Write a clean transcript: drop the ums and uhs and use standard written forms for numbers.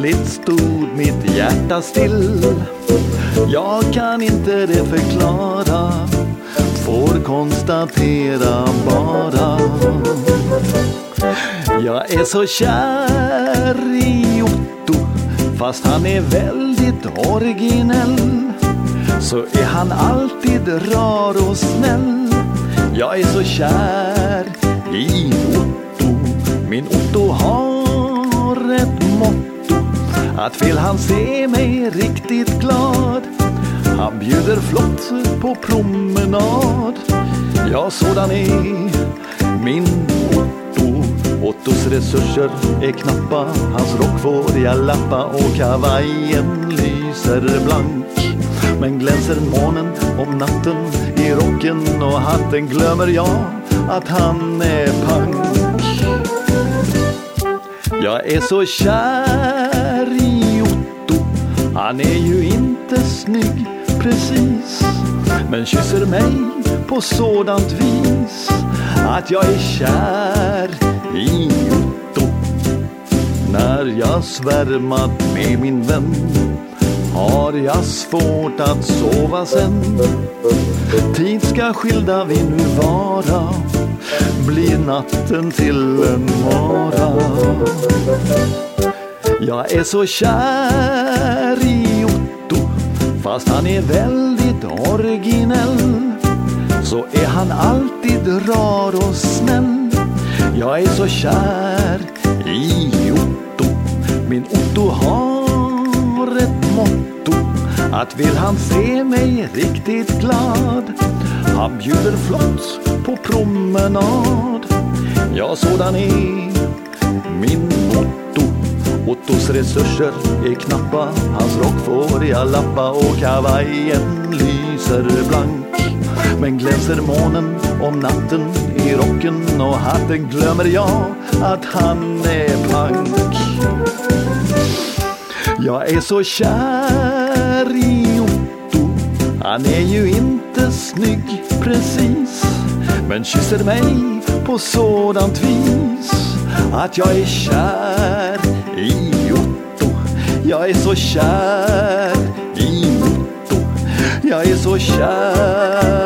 plötsligt stod mitt hjärta still. Jag kan inte det förklara, får konstatera bara. Jag är så kär i Otto, fast han är väldigt originell. Så är han alltid rar och snäll. Jag är så kär i Otto. Min Otto har ett motto, att vill han se mig riktigt glad, han bjuder flott på promenad. Ja, sådan är min Otto. Ottos resurser är knappa, hans rock får jag lappa och kavajen lyser blank. Men glänser månen om natten i rocken och hatten, glömmer jag att han är pank. Jag är så kär i Otto, han är ju inte snygg precis, men kysser mig på sådant vis att jag är kär i Otto. När jag svärmat med min vän har jag svårt att sova sen. Tid ska skilda vi nu vara, blir natten till en mara. Jag är så kär i Otto, fast han är väldigt originell. Så är han alltid rar och snäll. Jag är så kär i Otto. Min Otto har ett motto, att vill han se mig riktigt glad, han bjuder flott på promenad. Ja, sådan är min Otto. Ottos resurser är knappa, hans rock får jag lappa och kavajen lyser blank. Men glänser månen om natten i rocken och hatten, glömmer jag att han är pank. Jag är så kär i Otto, han är ju inte snygg precis, men kysser mig på sådant vis att jag är kär i Otto. Jag är så kär i Otto. Jag är så kär